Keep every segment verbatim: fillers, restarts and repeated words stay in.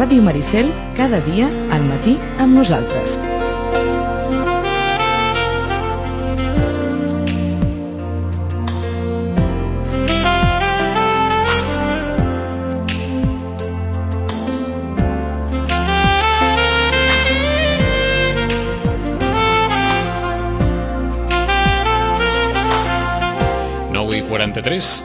Ràdio Maricel, cada dia al matí amb nosaltres. quaranta-tres.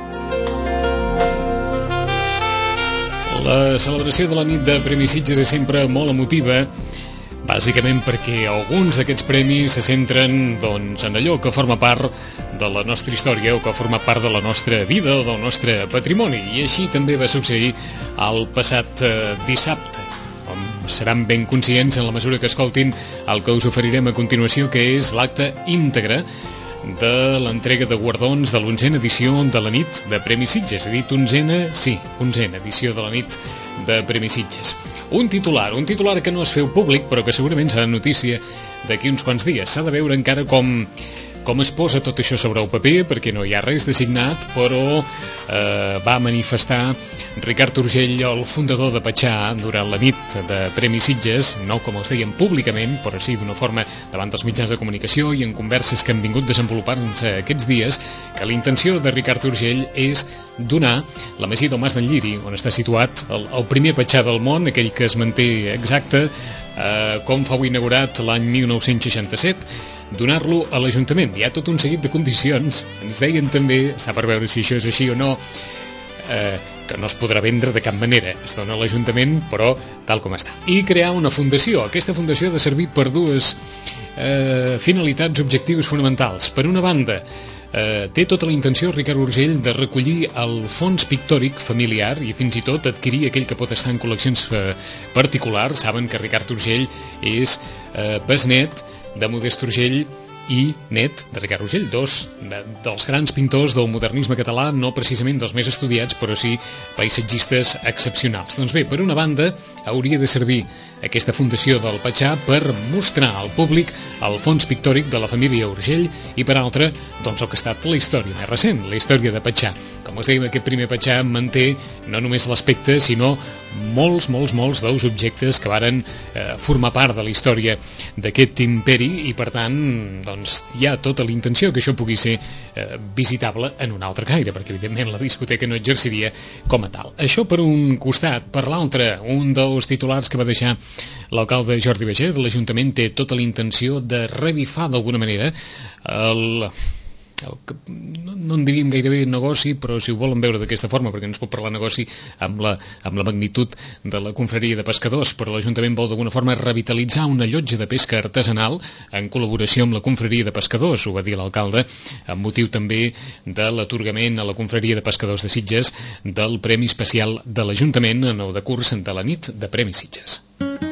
La celebració de la nit de Premis Sitges és sempre molt emotiva, bàsicament perquè alguns d'aquests premis se centren doncs, en allò que forma part de la nostra història o que forma part de la nostra vida o del nostre patrimoni, i així també va succeir el passat eh, dissabte. Seran ben conscients en la mesura que escoltin el que us oferirem a continuació, que és l'acte íntegre de l'entrega de guardons de l'onzena edició de la nit de Premis Sitges. He dit onzena? Sí, onzena edició de la nit de Premis Sitges. Un titular, un titular que no es feu públic, però que segurament serà notícia d'aquí uns quants dies. S'ha de veure encara com, com es posa tot això sobre el paper, perquè no hi ha res designat, però eh, va manifestar Ricard Urgell, el fundador de Petxà, durant la nit de Premis Sitges, no com els deien públicament, però sí d'una forma davant dels mitjans de comunicació i en converses que han vingut desenvolupant-se aquests dies, que la intenció de Ricard Urgell és donar la masia del Mas d'en Lliri, on està situat el, el primer Petxà del món, aquell que es manté exacte eh, com fou inaugurat l'any mil nou-cents seixanta-set, donar-lo a l'Ajuntament. Hi ha tot un seguit de condicions. Ens deien també, està per veure si això és així o no, eh, que no es podrà vendre de cap manera. Es dona a l'Ajuntament, però tal com està. I crear una fundació. Aquesta fundació ha de servir per dues eh, finalitats, objectius fonamentals. Per una banda, eh, té tota la intenció, Ricard Urgell, de recollir el fons pictòric familiar i fins i tot adquirir aquell que pot estar en col·leccions eh, particulars. Saben que Ricard Urgell és eh, besnet de Modest Urgell i net de Ricard Urgell, dos de, dels grans pintors del modernisme català, no precisament dels més estudiats, però sí paisatgistes excepcionals. Doncs bé, per una banda, hauria de servir aquesta fundació del Petxà per mostrar al públic el fons pictòric de la família Urgell i, per altra, doncs el que ha estat la història més recent, la història de Petxà. Com us dèiem, aquest primer Petxà manté no només l'aspecte, sinó molts, molts, molts dels objectes que varen eh, formar part de la història d'aquest imperi i, per tant, doncs, hi ha tota la intenció que això pugui ser eh, visitable en un altre caire, perquè, evidentment, la discoteca no exerciria com a tal. Això per un costat. Per l'altre, un dels titulars que va deixar l'alcalde Jordi Baiget de l'Ajuntament té tota la intenció de revifar d'alguna manera el... El que, no, no en diríem gairebé negoci, però si ho volen veure d'aquesta forma, perquè no es pot parlar negoci amb la, amb la magnitud de la confraria de pescadors, però l'Ajuntament vol d'alguna forma revitalitzar una llotja de pesca artesanal en col·laboració amb la confraria de pescadors, ho va dir l'alcalde, amb motiu també de l'atorgament a la confraria de pescadors de Sitges del Premi Especial de l'Ajuntament en el decurs de la nit de Premis Sitges.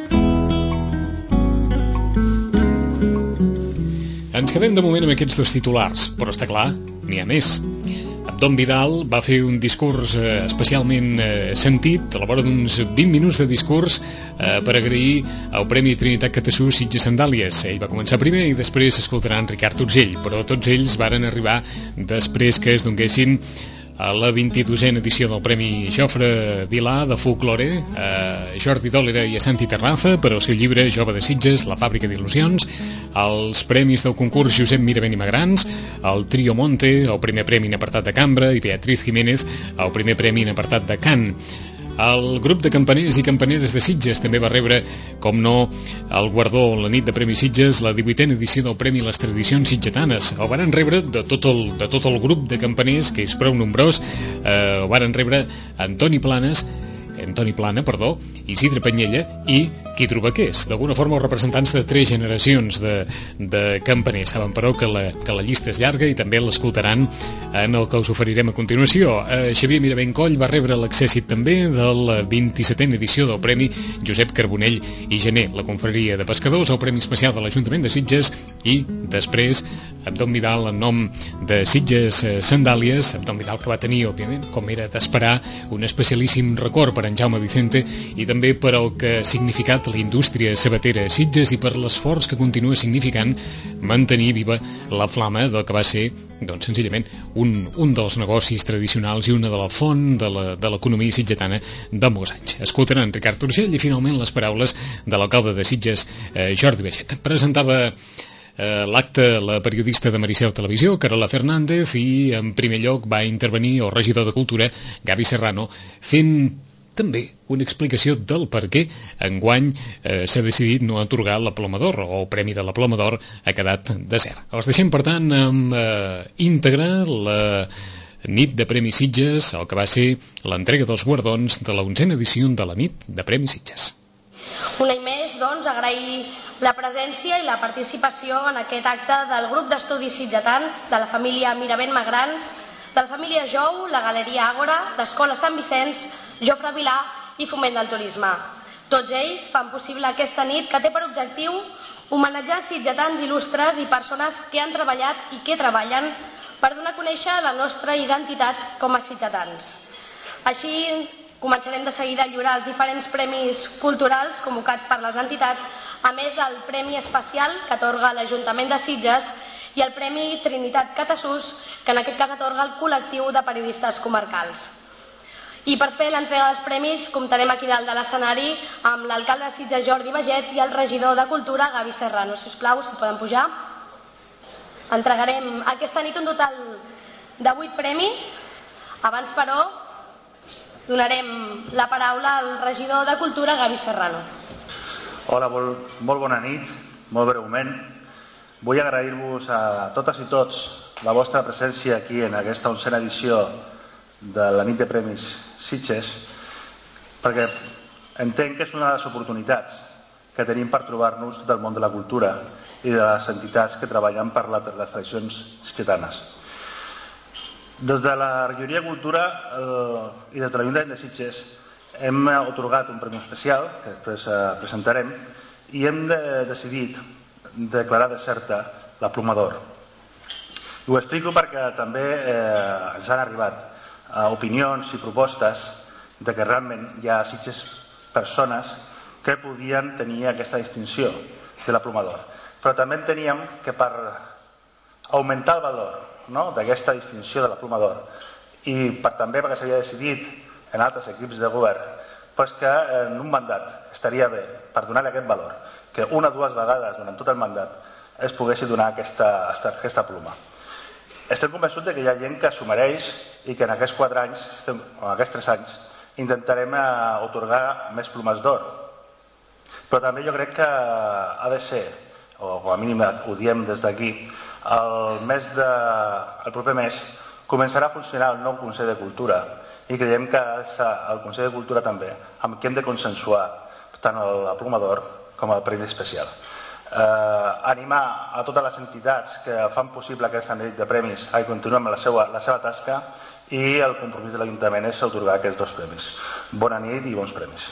Ens quedem de moment amb aquests dos titulars, però està clar, n'hi ha més. Abdon Vidal va fer un discurs eh, especialment eh, sentit, a la vora d'uns vint minuts de discurs eh, per agrair el Premi Trinitat Catassú Sitges Sandàlies. Ell va començar primer i després escoltaran Ricard Urgell, però tots ells varen arribar després que es donguessin a la vint-i-dosena edició del Premi Jofre Vilà de Folklore, a Jordi Dòlera i a Santi Terraza per al seu llibre Jove de Sitges, la fàbrica d'il·lusions, els premis del concurs Josep Miravent i Magrans, el Trio Monte, el primer premi en apartat de cambra, i Beatriz Jiménez, el primer premi en apartat de cant. El grup de campaners i campaneres de Sitges també va rebre, com no, el guardó la nit de Premis Sitges, la divuitena edició del Premi Les Tradicions Sitgetanes. El varen rebre de tot el, de tot el grup de campaners, que és prou nombrós. Eh, el varen rebre Antoni Planes, Antoni Plana, perdó, Isidre Panyella i Quidro Baqués, d'alguna forma els representants de tres generacions de, de campaners. Saben, però, que la, que la llista és llarga i també l'escoltaran en el que us oferirem a continuació. Eh, Xavier Miravent Coll va rebre l'accèssit també de la vint-i-setena edició del Premi Josep Carbonell i Gené, la confraria de pescadors, el Premi Especial de l'Ajuntament de Sitges i, després, Abdon Vidal en nom de Sitges Sandàlies, Abdon Vidal que va tenir, òbviament, com era d'esperar, un especialíssim record per en Jaume Vicente i també per el que ha significat la indústria sabatera a Sitges i per l'esforç que continua significant mantenir viva la flama del que va ser, doncs, senzillament, un, un dels negocis tradicionals i una de la font de l'economia sitgetana de molts anys. Escoltaran Ricard Urgell i finalment les paraules de l'alcalde de Sitges, eh, Jordi Baiget. Presentava eh, l'acte la periodista de Maricel Televisió, Carola Fernández, i en primer lloc va intervenir el regidor de Cultura, Gavi Serrano, fent també una explicació del per què enguany eh, s'ha decidit no atorgar la Ploma d'Or, o el Premi de la Ploma d'Or ha quedat desert. Els deixem, per tant, amb eh, íntegra la nit de Premis Sitges, el que va ser l'entrega dels guardons de la onzena edició de la nit de Premis Sitges. Un any més, doncs, agrair la presència i la participació en aquest acte del grup d'estudis sitgetans, de la família Miravent Magrans, de la família Jou, la Galeria Àgora, l'Escola Sant Vicenç, Jofre Vilà i Foment del Turisme. Tots ells fan possible aquesta nit que té per objectiu homenatjar sitgetans il·lustres i persones que han treballat i que treballen per donar a conèixer la nostra identitat com a sitgetans. Així començarem de seguida a lliurar els diferents premis culturals convocats per les entitats, a més del Premi Especial que atorga l'Ajuntament de Sitges i el Premi Trinitat Catasús, que en aquest cas atorga el col·lectiu de periodistes comarcals. I per fer l'entrega dels premis comptarem aquí dalt de l'escenari amb l'alcalde de Sitges, Jordi Baiget, i el regidor de Cultura, Gavi Serrano. Si us plau, si poden pujar. Entregarem aquesta nit un total de vuit premis. Abans, però, donarem la paraula al regidor de Cultura, Gavi Serrano. Hola, molt, molt bona nit, molt breument. Vull agrair-vos a totes i tots la vostra presència aquí en aquesta onzena edició de la nit de Premis Sitges, perquè entenc que és una de les oportunitats que tenim per trobar-nos del món de la cultura i de les entitats que treballen per les tradicions sitgetanes. Des de la regidoria de Cultura eh, i des de l'Ajuntament de Sitges hem atorgat un premi especial que després eh, presentarem i hem de, decidit declarar deserta la Ploma d'Or. Ho explico perquè també eh, ens han arribat eh, opinions i propostes de que realment hi ha a Sitges persones que podien tenir aquesta distinció de la Ploma d'Or. Però també enteníem que per augmentar el valor, no?, d'aquesta distinció de la Ploma d'Or i per també perquè s'havia decidit en altres equips de govern, pues que en un mandat estaria bé, per donar aquest valor, que una o dues vegades durant tot el mandat es poguessi donar aquesta, aquesta ploma. Estem convençuts que hi ha gent que s'ho mereix i que en aquests quatre anys, o en aquests tres anys, intentarem atorgar més plomes d'or. Però també jo crec que ha de ser, o com a mínim ho diem des d'aquí, el, mes de, el proper mes començarà a funcionar el nou Consell de Cultura i creiem que el Consell de Cultura també, amb qui hem de consensuar tant la Ploma d'Or com el Premi Especial. Eh, animar a totes les entitats que fan possible aquesta nit de premis a continuar amb la seva, la seva tasca, i el compromís de l'Ajuntament és atorgar aquests dos premis. Bona nit i bons premis.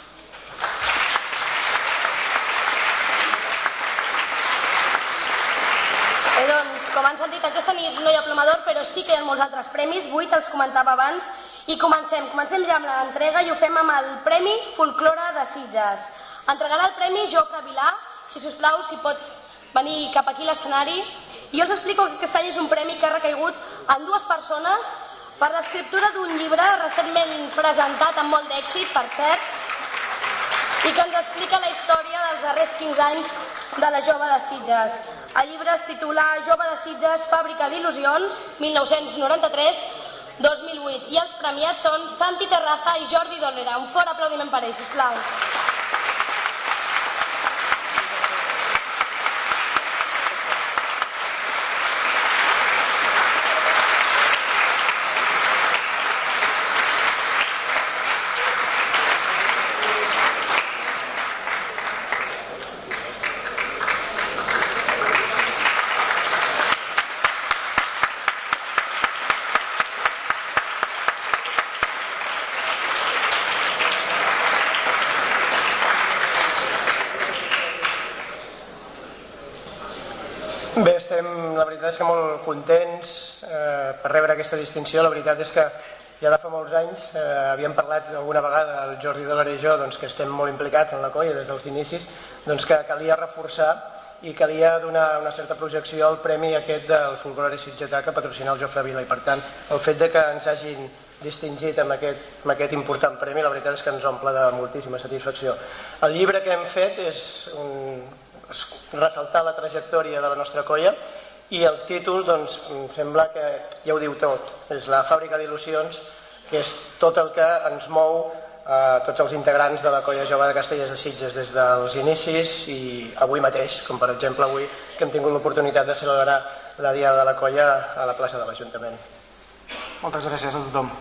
Bé, doncs, com han sentit, aquesta nit no hi ha Ploma d'Or, però sí que hi ha molts altres premis. Vuit els comentava abans. I comencem. Comencem ja amb l'entrega i ho fem amb el Premi Folklore de Sitges. Entregarà el Premi Jofre Vilà. Si sisplau, si pot venir cap aquí a l'escenari. I jo els explico que aquest any és un premi que ha recaigut en dues persones per l'escriptura d'un llibre recentment presentat amb molt d'èxit, per cert, i que ens explica la història dels darrers quinze anys de la Jove de Sitges. El llibre es titula Jove de Sitges, fàbrica d'il·lusions, mil nou-cents noranta-tres a dos mil vuit. I els premiats són Santi Terraza i Jordi Dolera. Un fort aplaudiment per ells, sisplau. veritat és que molt contents per rebre aquesta distinció. La veritat és que ja de fa molts anys havíem parlat alguna vegada, el Jordi Dolera i jo, que estem molt implicats en la colla des dels inicis, que calia reforçar i calia donar una certa projecció al premi aquest del folklore sitgetà que patrocina el Jofre Vila, i per tant el fet de que ens hagin distingit amb aquest, amb aquest important premi, la veritat és que ens omple de moltíssima satisfacció. El llibre que hem fet és un, ressaltar la trajectòria de la nostra colla, i el títol doncs, sembla que ja ho diu tot, és la fàbrica d'il·lusions, que és tot el que ens mou a tots els integrants de la colla jove de Castellers de Sitges des dels inicis i avui mateix, com per exemple avui que hem tingut l'oportunitat de celebrar la Diada de la Colla a la plaça de l'Ajuntament. Moltes gràcies a tothom.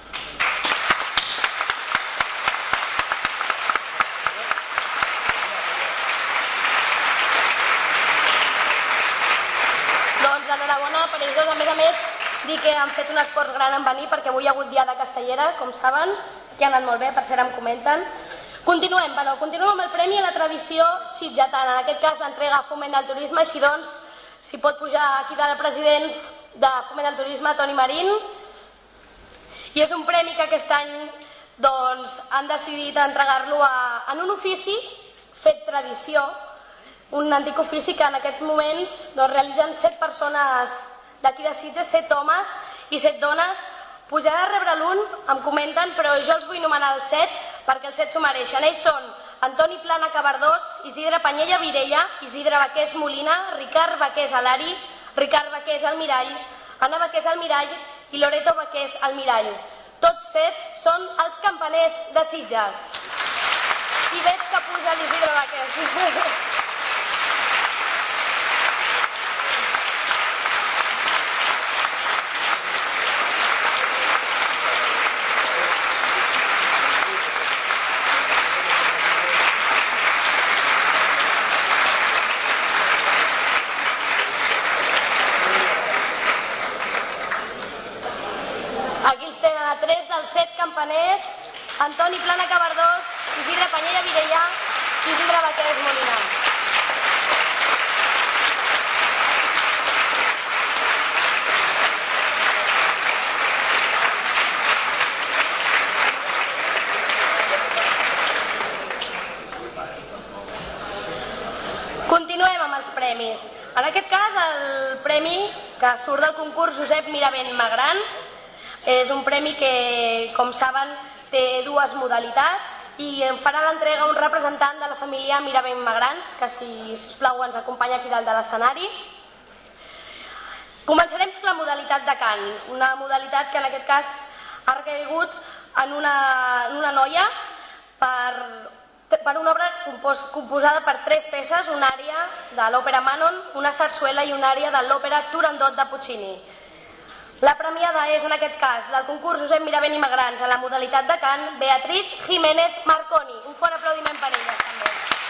Doncs enhorabona per ells dos. A més a més, dir que han fet un esforç gran en venir perquè avui hi ha hagut Diada Castellera, com saben, que ha anat molt bé, per cert em comenten. Continuem, bueno, continuem amb el premi a la tradició sitgetana, en aquest cas l'entrega a Foment del Turisme, així doncs, si pot pujar aquí dalt el president de Foment del Turisme, Toni Marín, i és un premi que aquest any doncs, han decidit entregar-lo en un ofici fet tradició, un antic ofici que en aquests moments doncs, realitzen set persones d'aquí de Sitges, set homes i set dones. Pujarà a rebre l'un, em comenten, però jo els vull nomenar els set perquè els set s'ho mereixen. Ells són Antoni Plana Cabardós, Isidre Panyella Virella, Isidre Baqués Molina, Ricard Baqués Alari, Ricard Baqués Almirall, Anna Baqués Almirall i Loreto Baqués Almirall. Tots set són els campaners de Sitges. I veig que puja l'Isidre Baqués. Antoni Plana Cabardós, Isidre Panyella Virella i Isidre Baqués Molina. Continuem amb els premis. En aquest cas, el premi que surt del concurs Josep Miravent Magrans és un premi que, com saben, té dues modalitats i en farà l'entrega un representant de la família Miravent Magrans, que si sisplau ens acompanya aquí dalt de l'escenari. Començarem per la modalitat de cant, una modalitat que en aquest cas ha recaigut en una, en una noia per, per una obra compos, composada per tres peces, una ària de l'òpera Manon, una sarsuela i una ària de l'òpera Turandot de Puccini. La premiada és, en aquest cas, del concurs Josep Miravent i Magrans a la modalitat de cant, Beatriz Jiménez Marconi. Un fort aplaudiment per ella, també.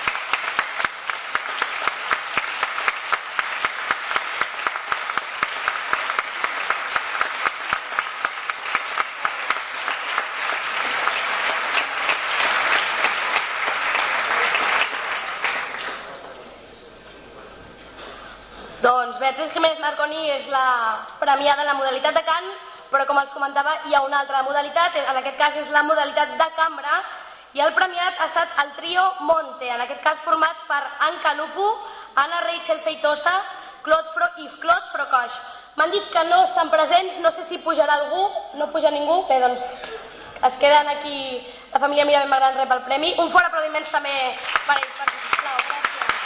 Doncs Beatriz Jiménez Marconi és la premiada en la modalitat de cant, però com els comentava hi ha una altra modalitat, en aquest cas és la modalitat de cambra, i el premiat ha estat el trio Monte, en aquest cas format per Anca Lupu, Anna Rachel Feitosa, Claude Fro i Claude Frocoix. M'han dit que no estan presents, no sé si pujarà algú, no puja ningú, bé, doncs es queden aquí, la família Miravent Magrans rep el premi. Un fort aplaudiment també per ells, per sisplau, gràcies.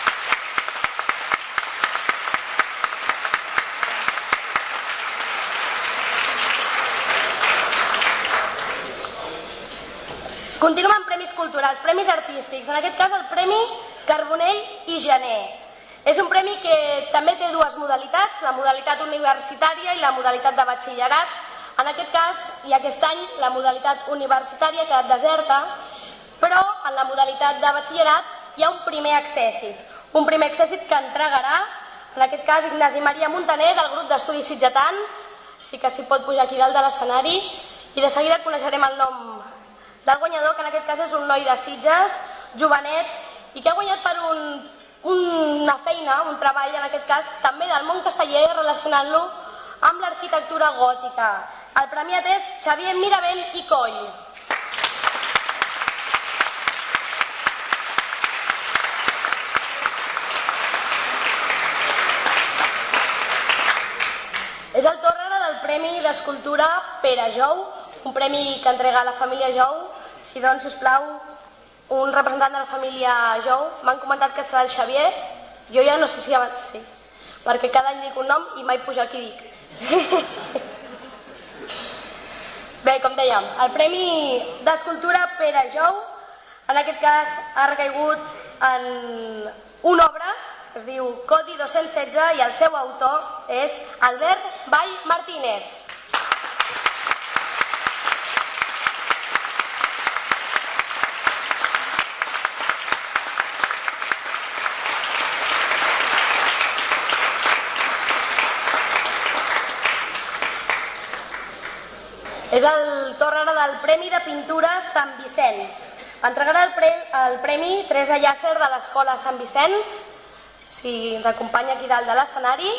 Continuem amb premis culturals, premis artístics. En aquest cas el Premi Carbonell i Gené. És un premi que també té dues modalitats, la modalitat universitària i la modalitat de batxillerat. En aquest cas, i aquest any, la modalitat universitària ha quedat deserta, però en la modalitat de batxillerat hi ha un primer accèssit. Un primer accèssit que entregarà, en aquest cas, Ignasi Maria Montaner, del grup d'estudis sitgetans, sí que s'hi pot pujar aquí dalt de l'escenari, i de seguida coneixerem el nom del guanyador, que en aquest cas és un noi de Sitges, jovenet, i que ha guanyat per un una feina, un treball en aquest cas, també del món casteller, relacionant-lo amb l'arquitectura gòtica. El premiat és Xavier Miravent i Coll. És el torn ara del Premi d'Escultura Pere Jou, un premi que entrega la família Jou. Si doncs, sisplau, un representant de la família Jou, m'han comentat que serà el Xavier, jo ja no sé si abans sí, perquè cada any dic un nom i mai puja el que dic. Bé, com dèiem, el Premi d'Escultura Pere Jou, en aquest cas ha recaigut en una obra que es diu Codi dos-cents setze i el seu autor és Albert Vall Martínez. És el torn ara del Premi de Pintura Sant Vicenç. Entregarà el, pre el premi Teresa Llàcer de l'Escola Sant Vicenç, si ens acompanya aquí dalt de l'escenari.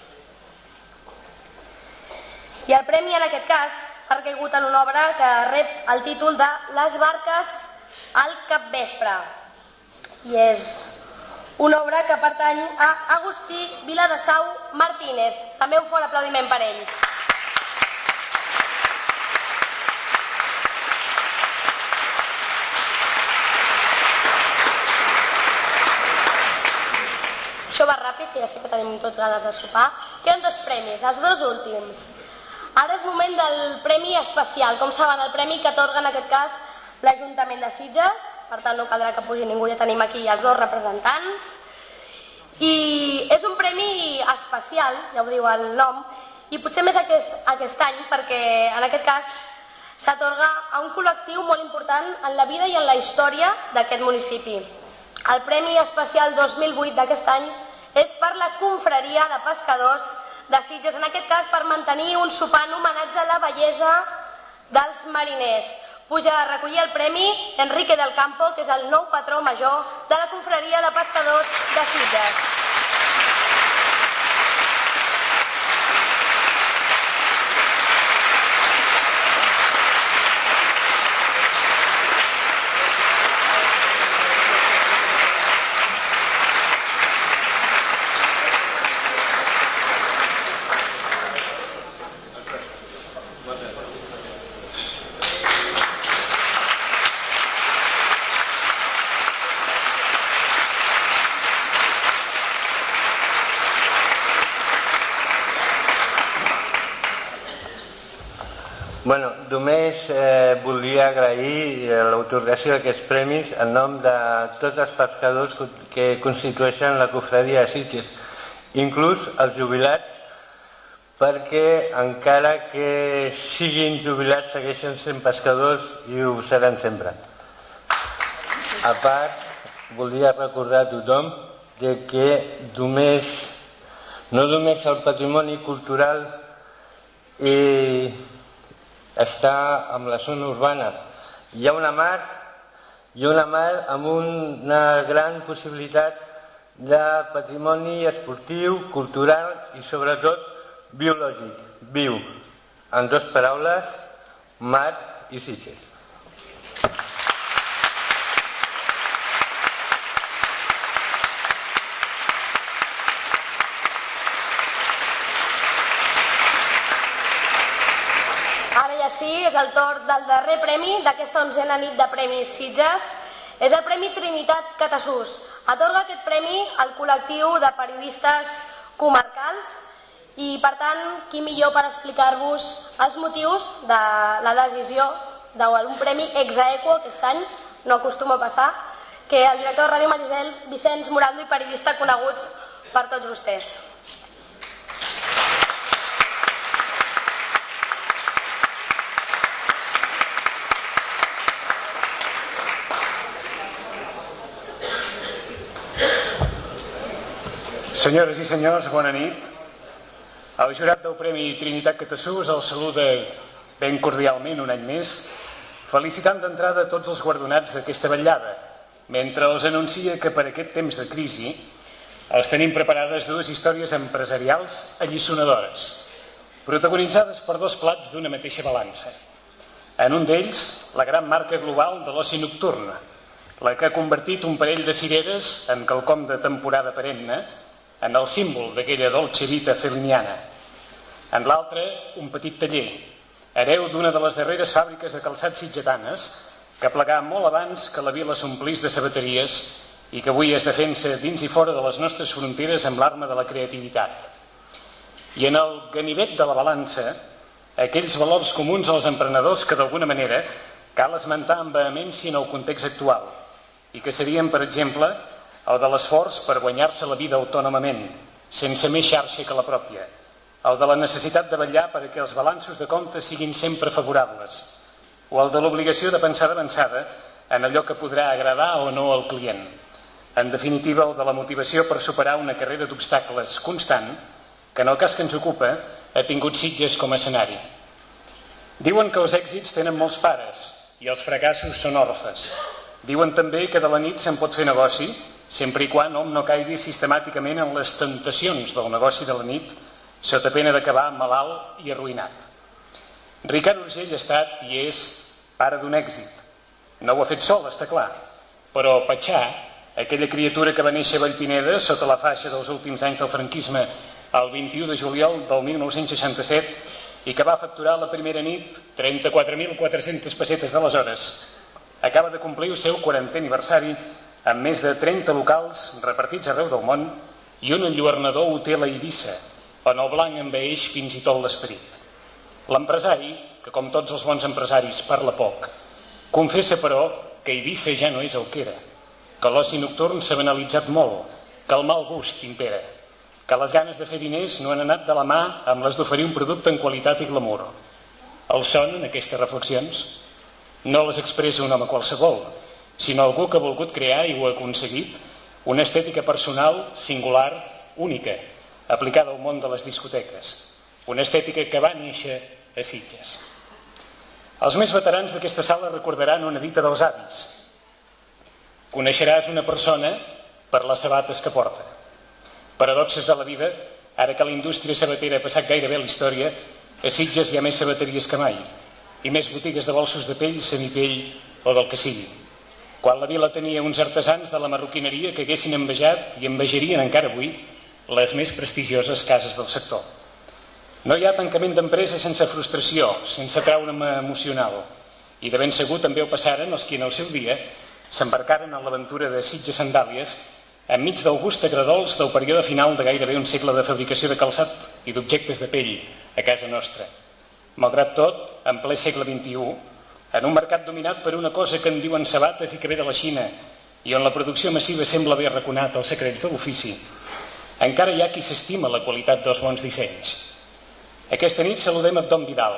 I el premi en aquest cas ha recaigut en una obra que rep el títol de Les barques al capvespre. I és una obra que pertany a Agustí Viladesau Martínez. També un fort aplaudiment per ell. Això va ràpid, que ja sé que tenim tots ganes de sopar. Queden dos premis, els dos últims. Ara és moment del premi especial. Com saben, el premi que atorga en aquest cas l'Ajuntament de Sitges. Per tant, no caldrà que pugi ningú, ja tenim aquí els dos representants. I és un premi especial, ja ho diu el nom, i potser més aquest, aquest any, perquè en aquest cas s'atorga a un col·lectiu molt important en la vida i en la història d'aquest municipi. El Premi Especial dos mil vuit d'aquest any és per la Confraria de Pescadors de Sitges, en aquest cas per mantenir un sopar en homenatge a la bellesa dels mariners. Puja a recollir el premi Enrique del Campo, que és el nou patró major de la Confraria de Pescadors de Sitges. Bueno, només eh, volia agrair l'atorgació d'aquests premis en nom de tots els pescadors que constitueixen la Confraria de Sitges, inclús els jubilats, perquè encara que siguin jubilats segueixen sent pescadors i ho seran sempre. A part, volia recordar a tothom de que només, no només el patrimoni cultural i està en la zona urbana. Hi ha una mar, hi ha una mar amb una gran possibilitat de patrimoni esportiu, cultural i sobretot biològic, viu. En dues paraules, mar i Sitges. És el torn del darrer premi d'aquesta onzena nit de Premis Sitges. És el Premi Trinitat Catasús. Atorga aquest premi al col·lectiu de periodistes comarcals i, per tant, qui millor per explicar-vos els motius de la decisió d'un premi ex aequo, aquest any, no acostuma a passar, que el director de Ràdio Maricel, Vicenç Morando, i periodista coneguts per tots vostès. Senyores i senyors, bona nit. El jurat del Premi Trinitat Catasús el saluda ben cordialment un any més, felicitant d'entrada tots els guardonats d'aquesta vetllada mentre els anuncia que per aquest temps de crisi els tenim preparades dues històries empresarials alliçonadores, protagonitzades per dos plats d'una mateixa balança. En un d'ells, la gran marca global de l'oci nocturn, la que ha convertit un parell de cireres en quelcom de temporada perenne, en el símbol d'aquella dolce vita feliniana. En l'altre, un petit taller, hereu d'una de les darreres fàbriques de calçats sitgetanes, que plegà molt abans que la vila s'omplís de sabateries i que avui es defensa dins i fora de les nostres fronteres amb l'arma de la creativitat. I en el ganivet de la balança, aquells valors comuns als emprenedors que d'alguna manera cal esmentar amb vehemència en el context actual i que serien, per exemple, el de l'esforç per guanyar-se la vida autònomament, sense més xarxa que la pròpia, el de la necessitat de vetllar perquè els balanços de comptes siguin sempre favorables, o el de l'obligació de pensar d'avançada en allò que podrà agradar o no al client. En definitiva, el de la motivació per superar una carrera d'obstacles constant que en el cas que ens ocupa ha tingut Sitges com a escenari. Diuen que els èxits tenen molts pares i els fracassos són orfes. Diuen també que de la nit se'n pot fer negoci, sempre i quan hom no caigui sistemàticament en les tentacions del negoci de la nit, sota pena d'acabar malalt i arruïnat. Ricard Urgell ha estat i és pare d'un èxit. No ho ha fet sol, està clar, però Patxà, aquella criatura que va néixer a Vallpineda sota la faixa dels últims anys del franquisme el vint-i-u de juliol del mil nou-cents seixanta-set i que va facturar la primera nit trenta-quatre mil quatre-centes pessetes d'aleshores, acaba de complir el seu quarantè aniversari amb més de trenta locals repartits arreu del món i un enlluernador hotel a Eivissa, on el blanc envaeix fins i tot l'esperit. L'empresari, que com tots els bons empresaris parla poc, confessa però que Eivissa ja no és el que era, que l'oci nocturn s'ha banalitzat molt, que el mal gust impera, que les ganes de fer diners no han anat de la mà amb les d'oferir un producte en qualitat i glamour. Els sonen aquestes reflexions? No les expressa un home qualsevol, sinó algú que ha volgut crear i ho ha aconseguit una estètica personal, singular, única, aplicada al món de les discoteques. Una estètica que va néixer a Sitges. Els més veterans d'aquesta sala recordaran una dita dels avis. Coneixeràs una persona per les sabates que porta. Paradoxes de la vida, ara que la indústria sabatera ha passat gairebé a la història, a Sitges hi ha més sabateries que mai i més botigues de bolsos de pell, semipell o del que sigui. Quan la vila tenia uns artesans de la marroquineria que haguessin envejat i envejarien encara avui les més prestigioses cases del sector. No hi ha tancament d'empresa sense frustració, sense trauma emocional. I de ben segur també ho passaren els que en el seu dia s'embarcaren en l'aventura de Sitges Sandàlies enmig del gust agradols del període final de gairebé un segle de fabricació de calçat i d'objectes de pell a casa nostra. Malgrat tot, en ple segle vint-i-u, en un mercat dominat per una cosa que en diuen sabates i que ve de la Xina i on la producció massiva sembla haver arraconat els secrets de l'ofici, encara hi ha qui s'estima la qualitat dels bons dissenys. Aquesta nit saludem a Don Vidal,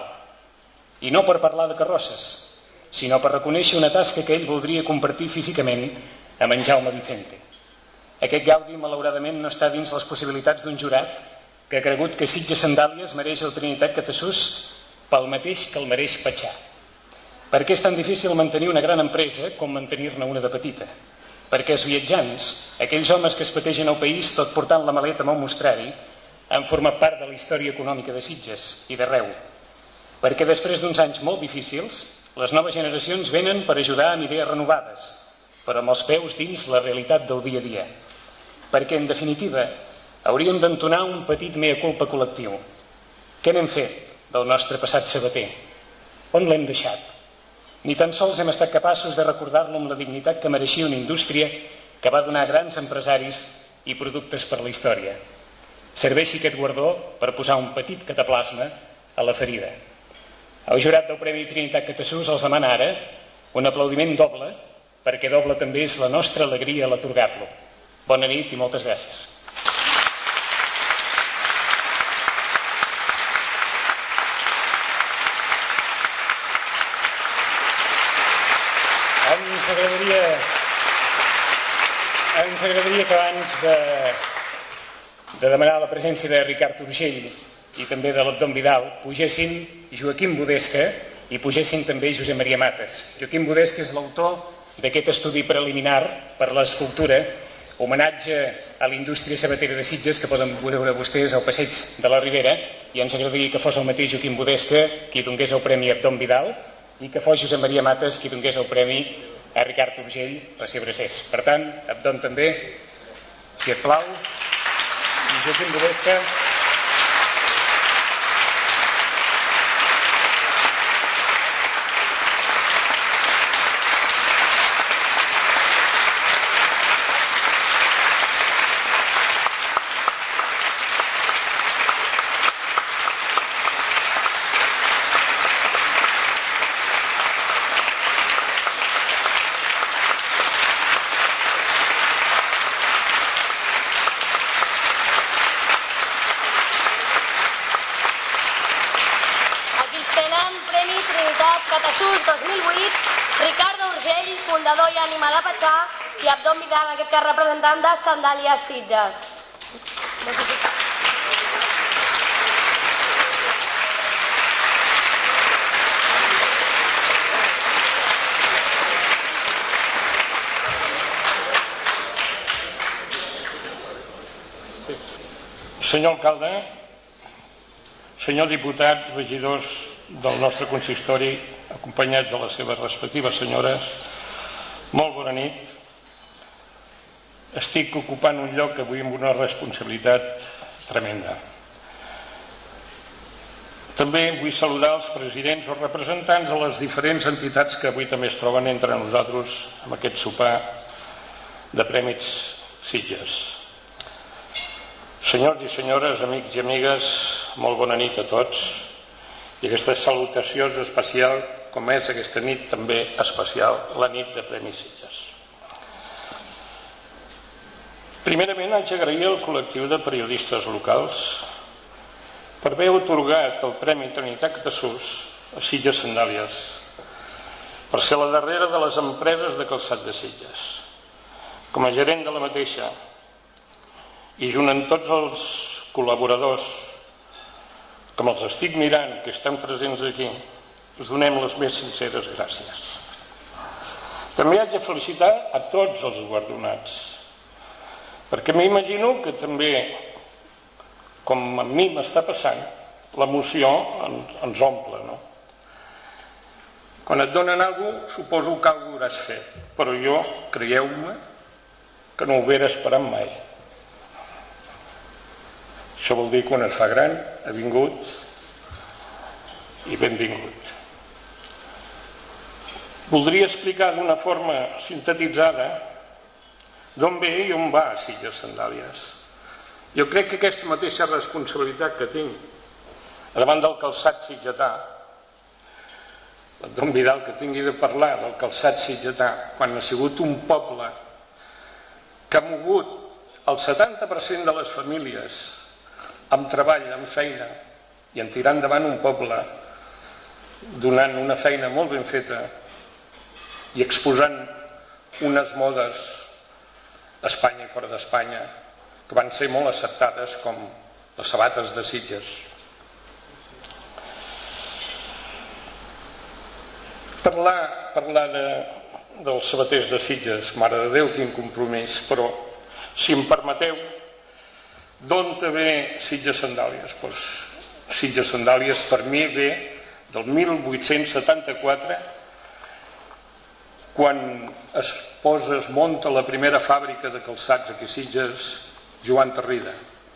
i no per parlar de carrosses, sinó per reconèixer una tasca que ell voldria compartir físicament amb en Jaume Vicente. Aquest gaudi, malauradament, no està dins les possibilitats d'un jurat que ha cregut que Sitges Sandàlies mereix el Trinitat Catasús pel mateix que el mereix Patxà. Per què és tan difícil mantenir una gran empresa com mantenir-ne una de petita? Perquè els viatjants, aquells homes que es pategen al país tot portant la maleta amb el mostrari, han format part de la història econòmica de Sitges i d'arreu. Perquè després d'uns anys molt difícils, les noves generacions venen per ajudar amb idees renovades, però amb els peus dins la realitat del dia a dia. Perquè, en definitiva, hauríem d'entonar un petit mea culpa col·lectiu. Què n'hem fet del nostre passat sabater? On l'hem deixat? Ni tan sols hem estat capaços de recordar-lo amb la dignitat que mereixia una indústria que va donar grans empresaris i productes per la història. Serveixi aquest guardó per posar un petit cataplasma a la ferida. El jurat del Premi Trinitat Catasús els demana ara un aplaudiment doble, perquè doble també és la nostra alegria a l'atorgar-lo. Bona nit i moltes gràcies. Ens agradaria, ens agradaria que abans de, de demanar la presència de Ricard Urgell i també de l'Abdon Vidal, pugessin Joaquim Budesca i pugessin també Josep Maria Mates. Joaquim Budesca és l'autor d'aquest estudi preliminar per l'escultura homenatge a la indústria sabatera de Sitges que poden veure vostès al passeig de la Ribera, i ens agradaria que fos el mateix Joaquim Bodesca qui donés el premi a Abdon Vidal i que fos Josep Maria Mates qui donés el premi a Ricard Urgell per ser bracers. Per tant, Abdon també, si et plau, i Joaquim Bodesca. I Abdon Vidal, en aquest cas representant de Sandàlies Sitges. Senyor alcalde, senyor diputat, regidors del nostre consistori, acompanyats de les seves respectives senyores, molt bona nit. Estic ocupant un lloc avui amb una responsabilitat tremenda. També vull saludar els presidents o representants de les diferents entitats que avui també es troben entre nosaltres amb aquest sopar de Premis Sitges. Senyors i senyores, amics i amigues, molt bona nit a tots. I aquesta salutació és especial, com és aquesta nit també especial, la nit de Premis Sitges. Primerament haig d'agrair al col·lectiu de periodistes locals per haver atorgat el Premi Trinitat Catasús a Sitges Sandàlies, per ser la darrera de les empreses de calçat de Sitges. Com a gerent de la mateixa i junt amb tots els col·laboradors, com els estic mirant, que estan presents aquí, us donem les més sinceres gràcies. També haig de felicitar a tots els guardonats, perquè m'imagino que també, com a mi m'està passant, l'emoció ens omple, no? Quan et donen alguna cosa, suposo que alguna cosa hauràs fet, però jo, creieu-me, que no ho hubiera esperat mai. Això vol dir que quan es fa gran, ha vingut i benvingut. Voldria explicar d'una forma sintetitzada d'on ve i on va Sitges Sandàlies. Jo crec que aquesta mateixa responsabilitat que tinc davant del calçat sitgetà, Abdon Vidal, que tingui de parlar del calçat sitgetà, quan ha sigut un poble que ha mogut el setanta per cent de les famílies amb treball, amb feina, i en tirar endavant un poble donant una feina molt ben feta i exposant unes modes a Espanya i fora d'Espanya que van ser molt acceptades, com les sabates de Sitges. Parlar, parlar de, dels sabaters de Sitges, mare de Déu, quin compromís, però si em permeteu, d'on ve Sitges Sandàlies? Pues, Sitges Sandàlies per mi ve del mil vuit-cents setanta-quatre, quan es posa, es munta la primera fàbrica de calçats aquí a Sitges, Joan Tarrida.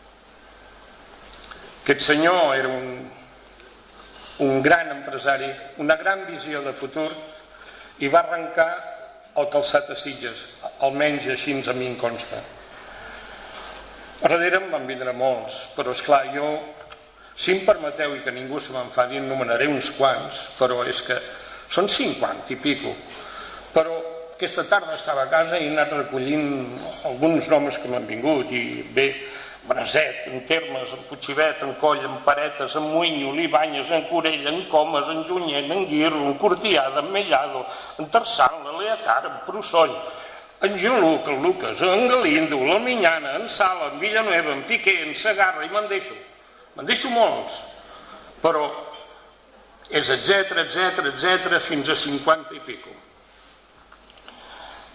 Aquest senyor era un, un gran empresari, una gran visió de futur, i va arrencar el calçat a Sitges, almenys així a mi em consta. A darrere em van vindre molts, però esclar, jo, si em permeteu i que ningú se m'enfadi, en nomenaré uns quants, però és que són cinquanta i pico. Però aquesta tarda estava a casa i he anat recollint alguns noms que m'han vingut, i bé, Braset, en Termes, en Puigcivet, en Coll, en Paretes, en Muinyo, Libanyes, en Corella, en Comas, en Junyent, en Guirro, en Cortiada, en Mellado, en Tarsal, en Leacar, en Prusoll, en Gioluc, en Lucas, en Galindo, la Minyana, en Sala, en Villanueva, en Piqué, en Segarra, i me'n deixo. Me'n deixo molts. Però és etcètera, etcètera, etcètera, fins a cinquanta i pico.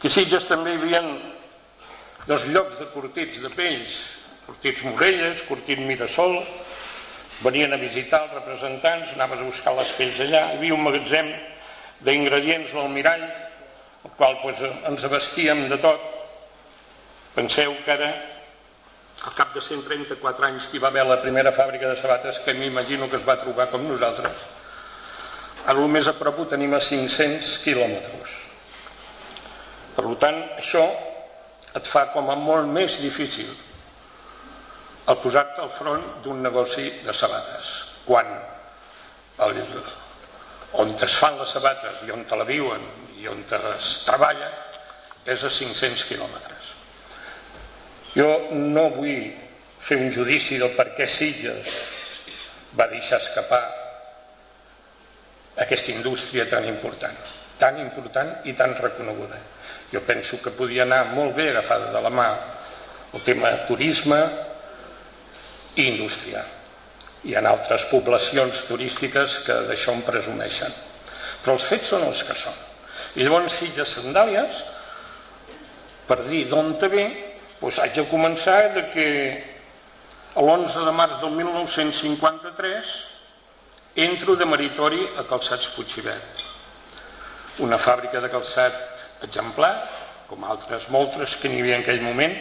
Que a Sitges també hi havia dos llocs de curtits de pells, Curtits Morelles, Curtit Mirasol, venien a visitar els representants, anaves a buscar les pells allà, hi havia un magatzem d'ingredients del Mirall, el qual doncs, ens abastíem de tot. Penseu que ara, al cap de cent trenta-quatre anys, que hi va haver la primera fàbrica de sabates, que m'imagino que es va trobar com nosaltres, ara el més a prop ho tenim a cinc-cents quilòmetres. Per tant, això et fa com a molt més difícil el posar-te al front d'un negoci de sabates, quan el, on es fan les sabates i on te la viuen i on es treballa és a cinc-cents quilòmetres. Jo no vull fer un judici del per què Sitges va deixar escapar aquesta indústria tan important, tan important i tan reconeguda. Jo penso que podia anar molt bé agafada de la mà el tema turisme i indústria. Hi ha altres poblacions turístiques que d'això en presumeixen. Però els fets són els que són. I llavors Sitges Sandàlies, per dir d'on te ve, doncs haig de començar de que l'onze de març del mil nou-cents cinquanta-tres entro de meritori a Calçats Puigivert, una fàbrica de calçat exemplar, com altres moltes que n'hi havia en aquell moment,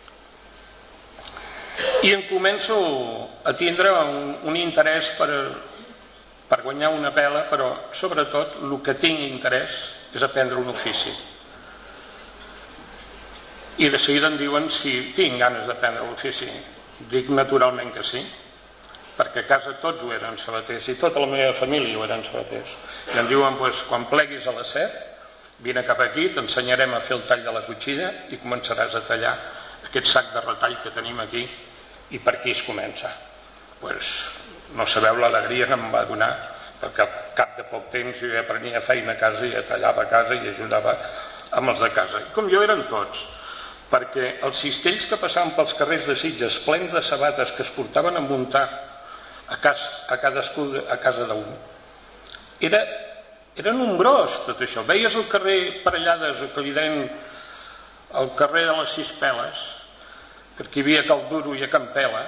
i em començo a tindre un, un interès per, per guanyar una pela, però sobretot el que tinc interès és aprendre un ofici. I de seguida em diuen si tinc ganes d'aprendre l'ofici. Dic naturalment que sí, perquè a casa tots ho eren sabaters i tota la meva família ho eren sabaters. I em diuen, doncs, quan pleguis a les set, vine cap aquí, t'ensenyarem a fer el tall de la cotxilla i començaràs a tallar aquest sac de retall que tenim aquí, i per aquí es comença. Pues, no sabeu l'alegria que em va donar, perquè al cap de poc temps jo ja prenia feina a casa i ja tallava a casa i ajudava amb els de casa. I com jo eren tots, perquè els cistells que passaven pels carrers de Sitges plens de sabates que es portaven a muntar a, cas, a cadascú a casa d'un, era, era nombrós tot això. Veies el carrer Parellades, el que li deien el carrer de les Sis Peles, perquè hi havia Cal Duro i a Campela,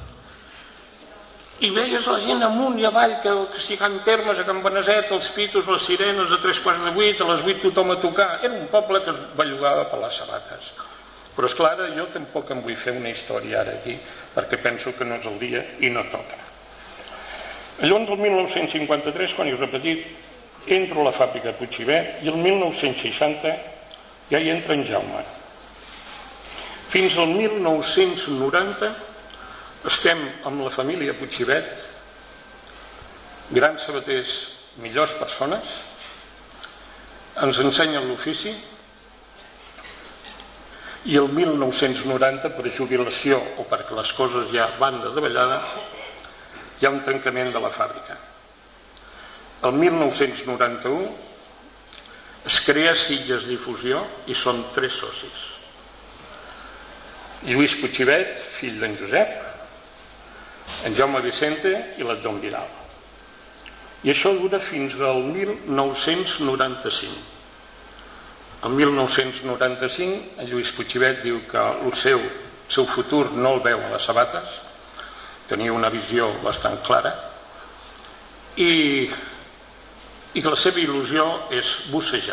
i veies la gent amunt i avall, que, que si Can Termes, a Can Beneset, els pitos, les sirenes, a tres quarts de vuit, a les vuit tothom a tocar. Era un poble que es bellugava per les sabates. Però esclar, jo tampoc em vull fer una història ara aquí, perquè penso que no és el dia i no toca. Llavors, el mil nou-cents cinquanta-tres, quan he repetit, entro a la fàbrica de Puigivert, i el mil nou-cents seixanta ja hi entra en Jaume. Fins al mil nou-cents noranta estem amb la família Puigivert, grans sabaters, millors persones, ens ensenyen l'ofici, i el mil nou-cents noranta, per jubilació o perquè les coses ja van de davallada, hi ha un tancament de la fàbrica. El mil nou-cents noranta-u es crea Sitges Difusió i són tres socis. Lluís Puigivert, fill d'en Josep, en Jaume Vicente i l'Adon Vidal. I això dura fins al mil nou-cents noranta-cinc. El mil nou-cents noranta-cinc, en Lluís Puigivert diu que el seu, el seu futur no el veu a les sabates, tenia una visió bastant clara, i, i que la seva il·lusió és bussejar.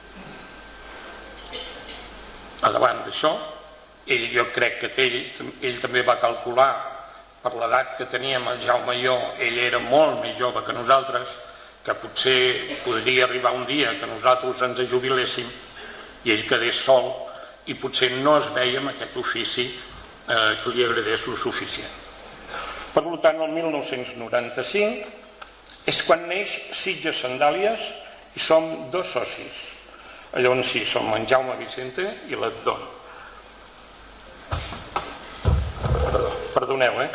A davant d'això, ell, jo crec que ell, ell també va calcular, per l'edat que teníem el Jaume i jo, ell era molt més jove que nosaltres, que potser podria arribar un dia que nosaltres ens jubiléssim i ell quedés sol i potser no es veia amb aquest ofici eh, que li agradés lo suficient. Per tant, el mil nou-cents noranta-cinc és quan neix Sitges Sandàlies i som dos socis. Llavors sí, som en Jaume Vicente i l'Adon. Perdoneu, eh?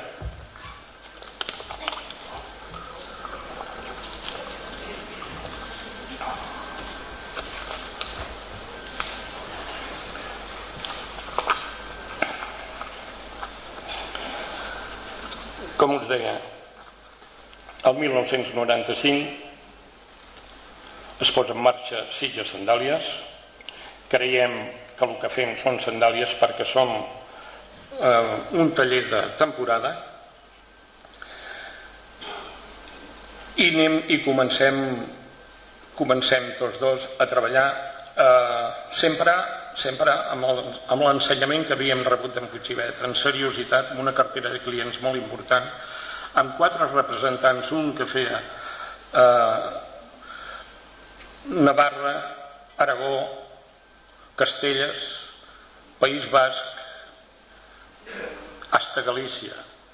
Com us deia, el mil nou-cents noranta-cinc es posa en marxa Sitges Sandàlies creiem que el que fem són sandàlies perquè som eh, un taller de temporada i, anem, i comencem, comencem tots dos a treballar eh, sempre, sempre amb l'ensenyament que havíem rebut d'en Puigcivet, en seriositat, amb una cartera de clients molt important, amb quatre representants, un que feia eh, Navarra, Aragó, Castelles, País Basc, hasta Galícia.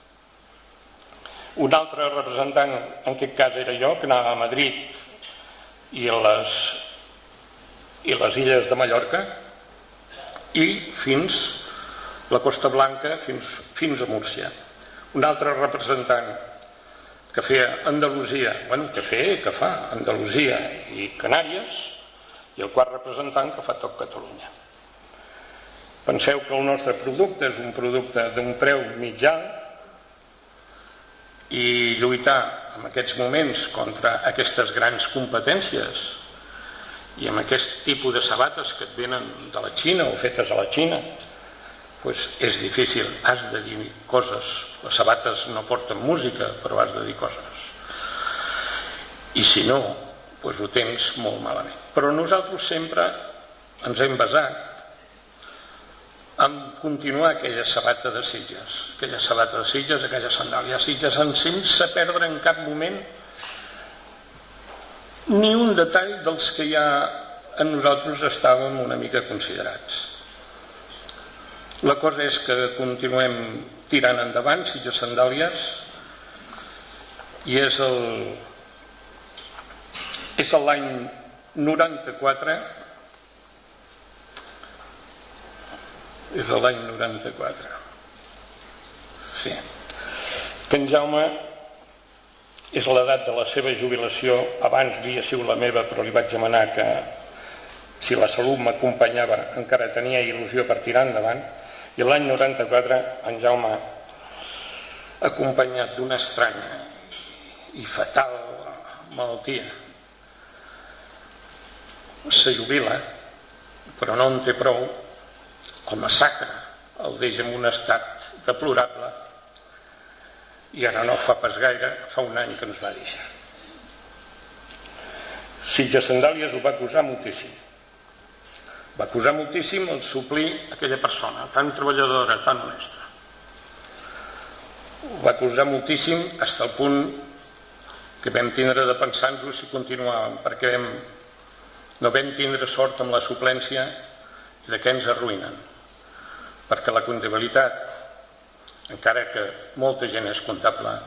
Un altre representant, en aquest cas era jo, que anava a Madrid i a les, i les illes de Mallorca i fins la Costa Blanca, fins, fins a Múrcia. Un altre representant que feia Andalusia, bueno, que feia, que fa Andalusia i Canàries, i el quart representant que fa tot Catalunya. Penseu que el nostre producte és un producte d'un preu mitjà i lluitar en aquests moments contra aquestes grans competències i amb aquest tipus de sabates que et venen de la Xina o fetes a la Xina, pues és difícil, has de dir coses. Les sabates no porten música, però has de dir coses. I si no, pues ho tens molt malament. Però nosaltres sempre ens hem basat en continuar aquella sabata de Sitges, aquella sabata de Sitges, aquella sandàlia de Sitges, sense perdre en cap moment ni un detall dels que ja en nosaltres estàvem una mica considerats. La cosa és que continuem tirant endavant Sitges Sandàlies i és el és l'any noranta-quatre és l'any noranta-quatre sí que en Jaume és l'edat de la seva jubilació. Abans havia sigut la meva, però li vaig demanar que si la salut m'acompanyava encara tenia il·lusió per tirar endavant. I l'any noranta-quatre en Jaume, acompanyat d'una estranya i fatal malaltia, se jubila, però no en té prou, el massacre el deixa en un estat deplorable i ara no fa pas gaire, fa un any que ens va deixar. Sitges Sandàlies ho va acusar moltíssim. Va acusar moltíssim el suplir aquella persona tan treballadora, tan honesta. Ho va acusar moltíssim fins al punt que vam tindre de pensar-nos si continuàvem, perquè vam, no vam tindre sort amb la suplència i de què ens arruïnen. Perquè la comptabilitat, encara que molta gent és comptable,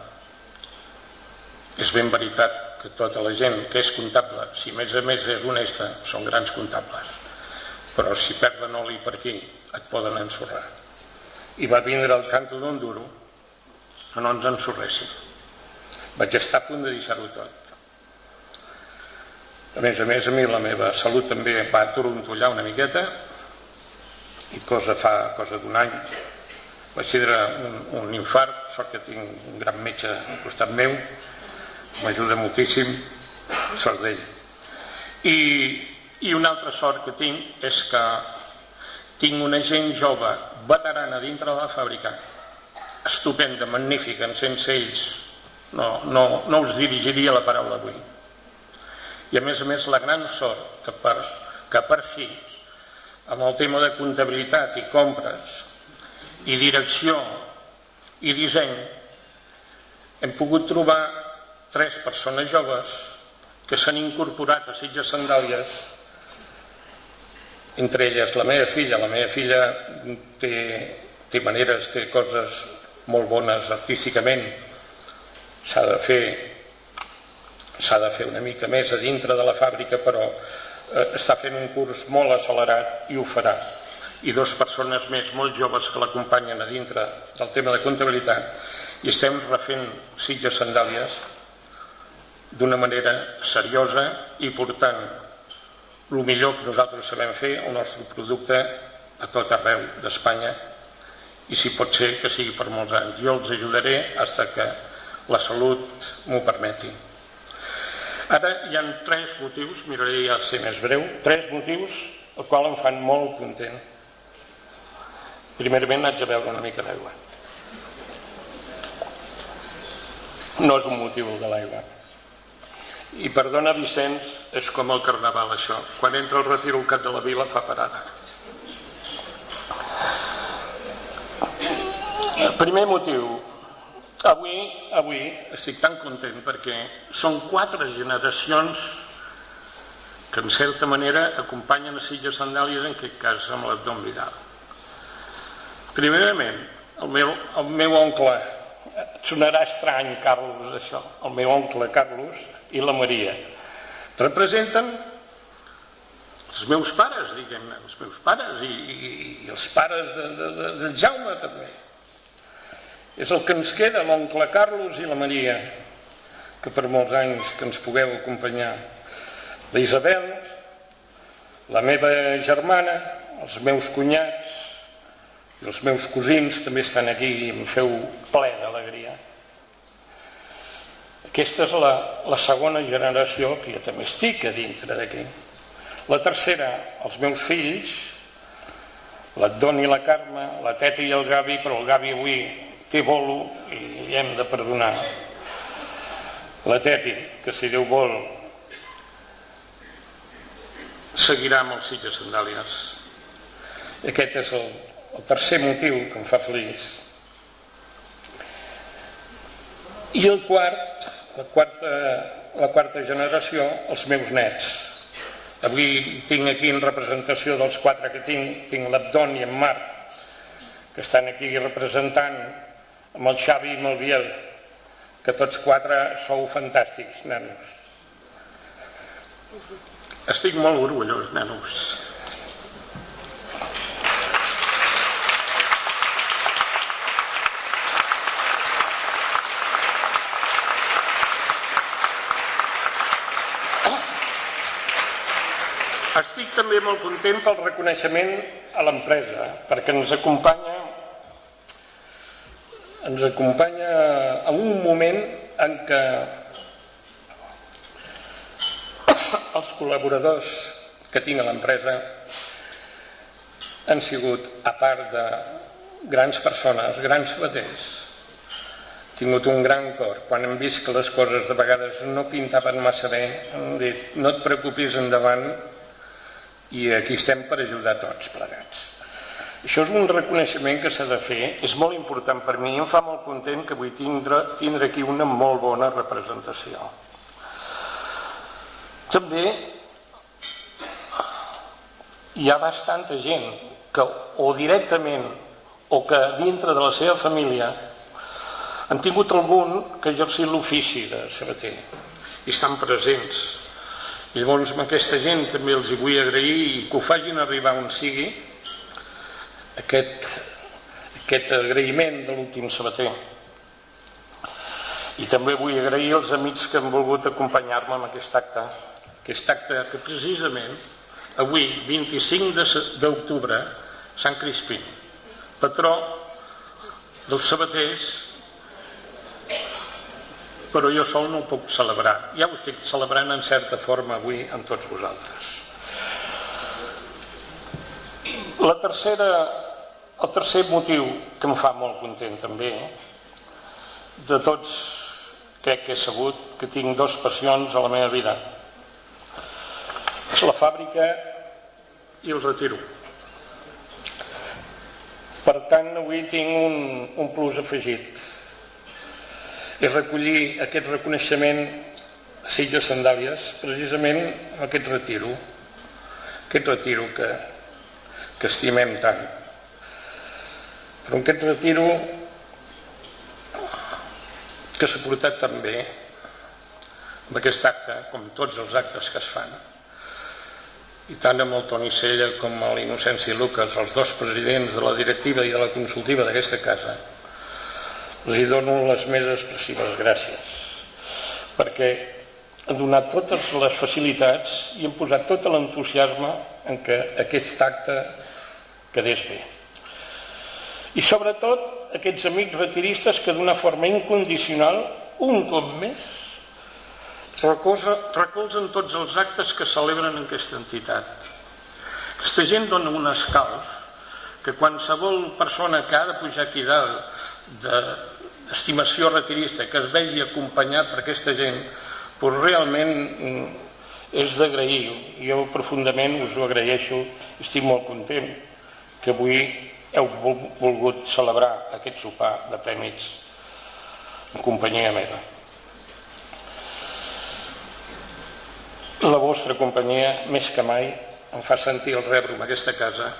és ben veritat que tota la gent que és comptable, si més a més és honesta, són grans comptables. Però si perden oli per aquí et poden ensorrar. I va vindre el canto d'un duro que no ens ensorressin. Vaig estar a punt de deixar-ho tot. A més a més, a mi la meva salut també va torontollar una miqueta i cosa fa cosa d'un any vaig tindre un, un infart, sort que tinc un gran metge al costat meu, m'ajuda moltíssim, sort d'ell. I I una altra sort que tinc és que tinc una gent jove, veterana dintre de la fàbrica, estupenda, magnífica, sense ells no, no, no us dirigiria la paraula avui. I a més a més la gran sort que per, que per fi, amb el tema de comptabilitat i compres, i direcció, i disseny, hem pogut trobar tres persones joves que s'han incorporat a Sitges Sandàlies. Entre elles la meva filla. La meva filla té, té maneres, té coses molt bones artísticament. S'ha de fer s'ha de fer una mica més a dintre de la fàbrica, però eh, està fent un curs molt accelerat i ho farà. I dues persones més molt joves que l'acompanyen a dintre del tema de comptabilitat i estem refent Sitges Sandàlies d'una manera seriosa i portant el millor que nosaltres sabem fer, el nostre producte, a tot arreu d'Espanya, i si pot ser que sigui per molts anys. Jo els ajudaré fins que la salut m'ho permeti. Ara hi ha tres motius, miraré ja ser més breu, tres motius el qual em fan molt content. Primerament haig de beure una mica d'aigua. No és un motiu de l'aigua. I perdona, Vicenç, és com el carnaval, això. Quan entra el retir al cap de la vila fa parada. Primer motiu. Avui, avui estic tan content perquè són quatre generacions que en certa manera acompanyen a Sitges Sandàlies, en aquest cas amb l'Abdon Vidal. Primerament, el meu, el meu oncle, et sonarà estrany, Carlos, això, el meu oncle Carlos i la Maria, representen els meus pares, diguem-ne, els meus pares i, i, i els pares de, de, de, de Jaume també. És el que ens queda, l'oncle Carlos i la Maria, que per molts anys que ens pugueu acompanyar. La Isabel, la meva germana, els meus cunyats i els meus cosins també estan aquí i em feu ple d'alegria. Aquesta és la, la segona generació que jo també estic a dintre d'aquí. La tercera, els meus fills, l'Adon i la Carme, la Teta i el Gavi, però el Gavi avui té bolo i li hem de perdonar. La Teti, que si Déu vol seguirà amb els Sitges Sandàlies. Aquest és el, el tercer motiu que em fa feliç. I el quart, la quarta, la quarta generació, els meus nets. Avui tinc aquí en representació dels quatre que tinc, tinc l'Abdon i en Marc, que estan aquí representant amb el Xavi i amb el Biel, que tots quatre sou fantàstics, nanos. Estic molt orgullós, nanos. Estic també molt content pel reconeixement a l'empresa, perquè ens acompanya ens acompanya en un moment en què els col·laboradors que tinc a l'empresa han sigut, a part de grans persones, grans sabaters, tingut un gran cor. Quan hem vist que les coses de vegades no pintaven massa bé, hem dit, no et preocupis, endavant, i aquí estem per ajudar tots plegats. Això és un reconeixement que s'ha de fer, és molt important per mi i em fa molt content que vull tindre, tindre aquí una molt bona representació. També hi ha bastanta gent que o directament o que dintre de la seva família han tingut algun que ha exercit l'ofici de sabater i estan presents. I llavors amb aquesta gent també els hi vull agrair i que ho facin arribar on sigui aquest, aquest agraïment de l'últim sabater. I també vull agrair als amics que han volgut acompanyar-me en aquest acte, aquest acte que precisament avui, vint-i-cinc d'octubre, Sant Crispí, patró dels sabaters, però jo sol no ho puc celebrar. Ja ho estic celebrant en certa forma avui amb tots vosaltres. La tercera, el tercer motiu que em fa molt content també, de tots crec que he sabut que tinc dues passions a la meva vida. És la fàbrica i el retiro. Per tant, avui tinc un, un plus afegit. És recollir aquest reconeixement a Sitges Sandàlies, precisament aquest retiro, aquest retiro que, que estimem tant. Però aquest retiro que s'ha portat tan bé amb aquest acte, com tots els actes que es fan, i tant amb el Toni Sella com amb l'Innocenci Lucas, els dos presidents de la directiva i de la consultiva d'aquesta casa, els dono les més expressives gràcies, perquè han donat totes les facilitats i han posat tot l'entusiasme en què aquest acte quedés bé. I sobretot aquests amics retiristes que d'una forma incondicional, un cop més, recolzen tots els actes que celebren en aquesta entitat. Aquesta gent dona un escalf que qualsevol persona que ha de pujar aquí dalt d'estimació retirista, que es vegi acompanyat per aquesta gent, doncs realment és d'agrair. Jo profundament us ho agraeixo, estic molt content que avui heu volgut celebrar aquest sopar de premis en companyia meva. La vostra companyia, més que mai, em fa sentir el rebre en aquesta casa.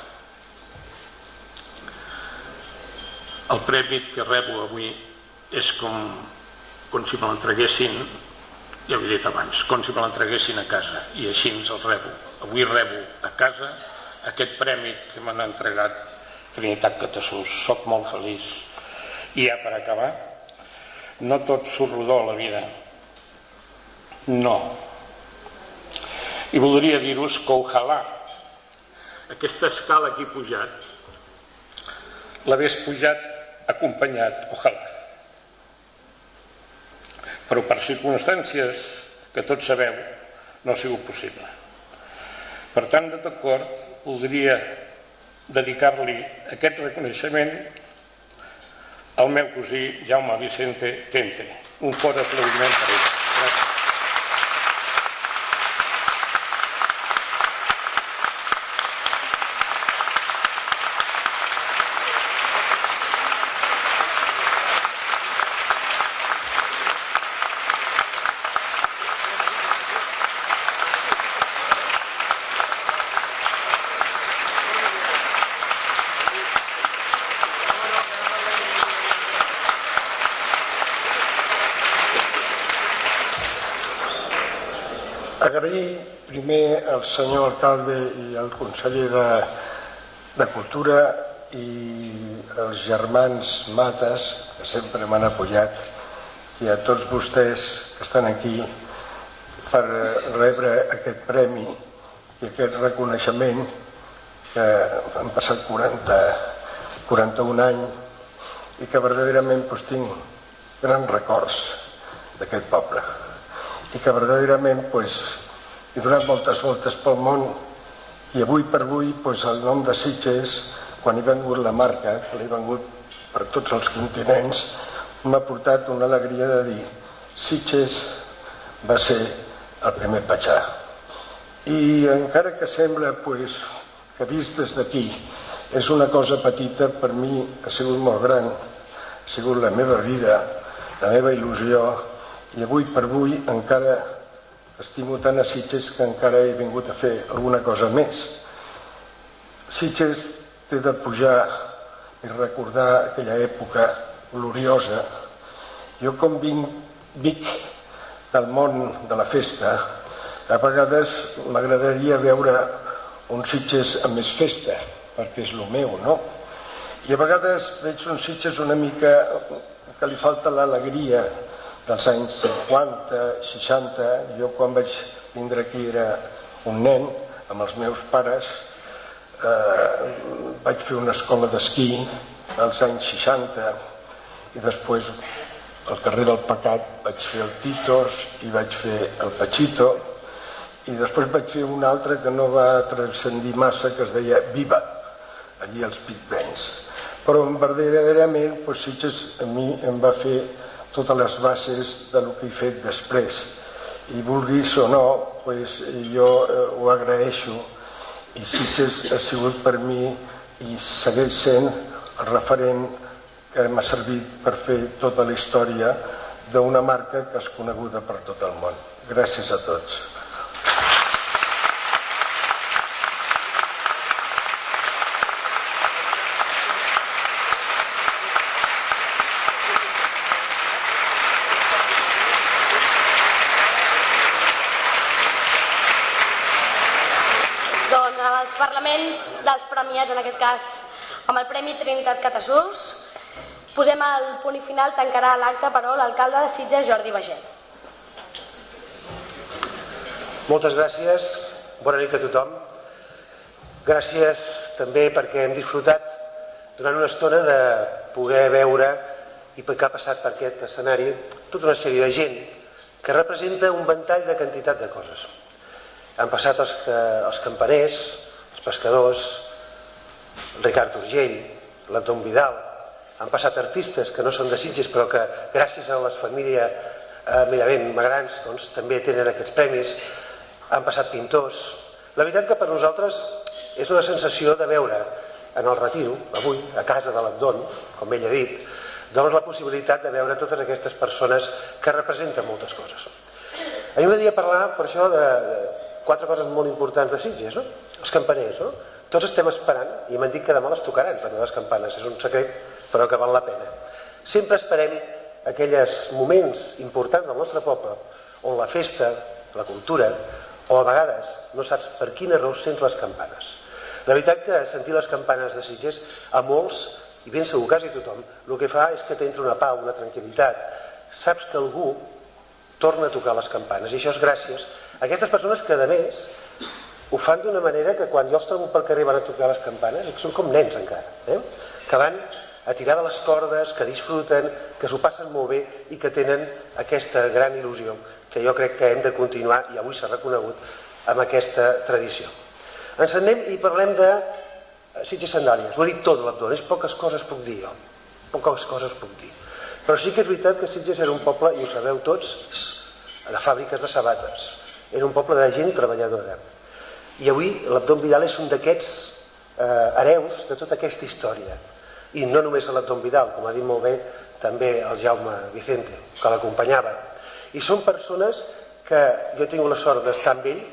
El premi que rebo avui és com, com si me l'entreguessin, ja ho he dit abans, com si me l'entreguessin a casa, i així ens el rebo. Avui rebo a casa aquest premi que m'han entregat Trinitat Catasús. Soc molt feliç. I ja per acabar, no tot surt rodó a la vida. No. I voldria dir-vos que ojalà aquesta escala que he pujat l'hagués pujat acompanyat, ojalà. Però per circumstàncies que tots sabeu no ha sigut possible. Per tant, de tot cor, voldria dedicar-li aquest reconeixement al meu cosí Jaume Vicente Tente. Un fort aplaudiment per ell. Gràcies. Agrair primer al senyor alcalde i al conseller de, de Cultura i als germans Mates, que sempre m'han apoyat, i a tots vostès que estan aquí per rebre aquest premi i aquest reconeixement, que han passat quaranta, quaranta-un anys i que verdaderament doncs, tinc grans records d'aquest poble. I que verdaderament pues, he donat moltes voltes pel món i avui per avui pues, el nom de Sitges, quan he vengut la marca, que l'he vengut per tots els continents, m'ha portat una alegria de dir Sitges va ser el primer Pachá. I encara que sembla pues, que vist des d'aquí és una cosa petita, per mi ha sigut molt gran, ha sigut la meva vida, la meva il·lusió. I avui per avui encara estimo tant a Sitges que encara he vingut a fer alguna cosa més. Sitges té de pujar i recordar aquella època gloriosa. Jo com vinc, vinc del món de la festa, a vegades m'agradaria veure un Sitges amb més festa, perquè és el meu, no? I a vegades veig un Sitges una mica que li falta l'alegria dels anys cinquanta, seixanta. Jo quan vaig vindre aquí era un nen amb els meus pares, eh, vaig fer una escola d'esquí als anys seixanta i després al carrer del Pecat vaig fer el Titos i vaig fer el Pachito i després vaig fer un altre que no va transcendir massa, que es deia Viva, allí als Big Bands. Però verdaderament doncs, Sitges a mi em va fer totes les bases del que he fet després. I vulguis o no, pues, jo eh, ho agraeixo i Sitges ha sigut per mi i segueix sent el referent que m'ha servit per fer tota la història d'una marca que és coneguda per tot el món. Gràcies a tots. Dels premiats, en aquest cas amb el Premi Trinitat Catasús, posem el punt i final, tancarà l'acte però l'alcalde de Sitges, Jordi Bagé. Moltes gràcies, bona nit a tothom. Gràcies també perquè hem disfrutat durant una estona de poder veure i que ha passat per aquest escenari tota una sèrie de gent que representa un ventall de quantitat de coses. Han passat els, els campaners, els pescadors, Ricard Urgell, l'Anton Vidal, han passat artistes que no són de Sitges però que gràcies a les famílies eh, Miravent Magrans doncs, també tenen aquests premis, han passat pintors. La veritat que per nosaltres és una sensació de veure en el retiro, avui, a casa de l'Abdon, com ell ha dit, doncs la possibilitat de veure totes aquestes persones que representen moltes coses. A mi m'agradaria parlar, per això, de quatre coses molt importants de Sitges, no? Els campaners, no? Tots estem esperant, i m'han dit que demà les tocaran, també les campanes, és un secret, però que val la pena. Sempre esperem aquells moments importants del nostre poble, on la festa, la cultura, o a vegades no saps per quina raó sents les campanes. La veritat que sentir les campanes de Sitges a molts, i ben segur quasi tothom, el que fa és que t'entra una pau, una tranquil·litat. Saps que algú torna a tocar les campanes, i això és gràcies a aquestes persones que, a més, ho fan d'una manera que quan jo els trobo pel carrer van a tocar les campanes, són com nens encara, eh? Que van a tirar de les cordes, que disfruten, que s'ho passen molt bé i que tenen aquesta gran il·lusió que jo crec que hem de continuar, i avui s'ha reconegut, amb aquesta tradició. Ens anem i parlem de Sitges Sandàlies. Ho ha dit tot l'Abdon, és poques coses puc dir jo, poques coses puc dir. Però sí que és veritat que Sitges era un poble, i ho sabeu tots, de fàbriques de sabates. Era un poble de gent treballadora. I avui l'Abdon Vidal és un d'aquests eh, hereus de tota aquesta història. I no només l'Abdon Vidal, com ha dit molt bé també el Jaume Vicente, que l'acompanyava. I són persones que jo he tingut la sort d'estar amb ell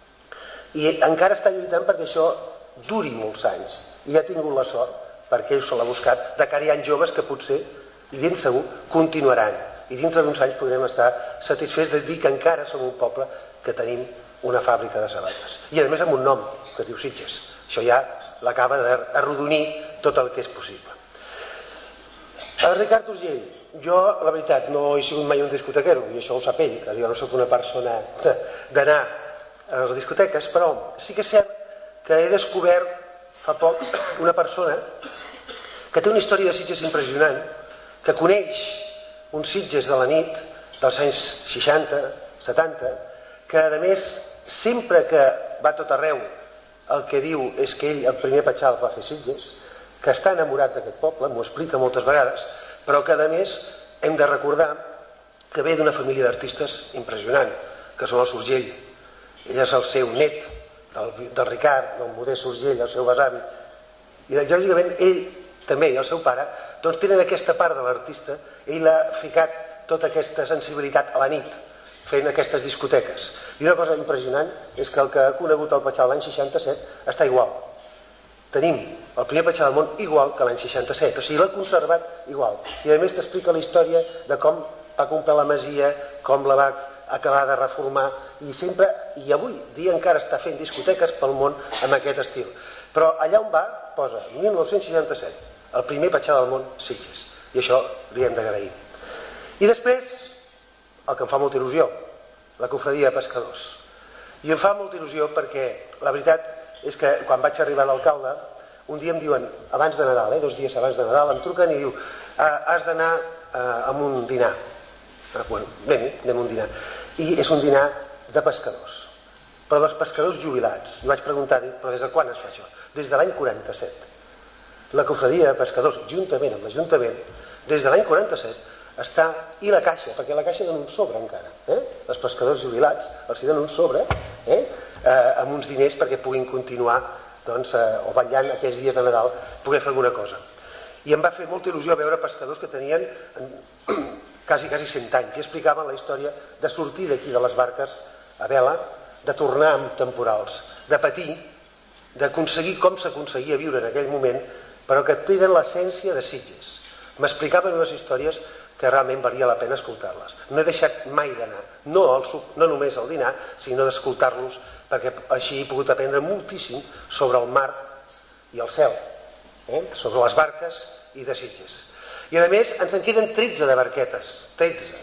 i encara està lluitant perquè això duri molts anys. I ha tingut la sort, perquè ell se l'ha buscat, de que hi ha joves que potser, i ben segur, continuaran. I dintre d'uns anys podrem estar satisfets de dir que encara som un poble que tenim una fàbrica de sabates. I a més amb un nom, que es diu Sitges. Això ja l'acaba d'arrodonir tot el que és possible. El Ricard Urgell, jo, la veritat, no he sigut mai un discotequero, i això ho sap ell, que jo no sóc una persona d'anar a les discoteques, però sí que és cert que he descobert fa poc una persona que té una història de Sitges impressionant, que coneix un Sitges de la nit dels anys seixanta, setanta, que a més sempre que va tot arreu el que diu és que ell el primer petxal va fer Sitges, que està enamorat d'aquest poble, m'ho explica moltes vegades, però que a més hem de recordar que ve d'una família d'artistes impressionant, que són els Urgell. Ell és el seu net del, del Ricard, del Modest Urgell, el seu besavi, i lògicament ell també i el seu pare doncs tenen aquesta part de l'artista. Ell ha ficat tota aquesta sensibilitat a la nit fent aquestes discoteques. I una cosa impressionant és que el que ha conegut el Petxal l'any seixanta-set està igual. Tenim el primer Petxal del món igual que l'any seixanta-set, o sigui, l'ha conservat igual. I a més t'explica la història de com va comprar la masia, com la va acabar de reformar, i sempre, i avui dia encara està fent discoteques pel món amb aquest estil. Però allà on va, posa mil nou-cents seixanta-set, el primer Petxal del món, Sitges. I això li hem d'agrair. I després, el que em fa molta il·lusió, la cofradia de pescadors. I em fa molta il·lusió perquè la veritat és que quan vaig arribar a l'alcalde, un dia em diuen, abans de Nadal, eh, dos dies abans de Nadal, em truquen i diu, has d'anar eh, a un dinar. Ah, bueno, anem, anem a un dinar. I és un dinar de pescadors, però dels pescadors jubilats. I vaig preguntar-hi, però des de quan es fa això? Des de l'any quaranta-set. La cofradia de pescadors, juntament amb l'Ajuntament, des de l'any quaranta-set, està, i la caixa, perquè la caixa dona un sobre encara, eh? Els pescadors jubilats els donen un sobre, eh? Eh, amb uns diners perquè puguin continuar doncs, eh, o vetllant aquells dies de Nadal poder fer alguna cosa. I em va fer molta il·lusió veure pescadors que tenien quasi, quasi cent anys i explicaven la història de sortir d'aquí de les barques a vela, de tornar amb temporals, de patir, d'aconseguir com s'aconseguia viure en aquell moment, però que tenen l'essència de Sitges. M'explicaven unes històries que realment valia la pena escoltar-les. No he deixat mai d'anar, no, no només al dinar, sinó d'escoltar-los, perquè així he pogut aprendre moltíssim sobre el mar i el cel, eh? Sobre les barques i de Sitges. I a més ens en queden tretze de barquetes, tretze.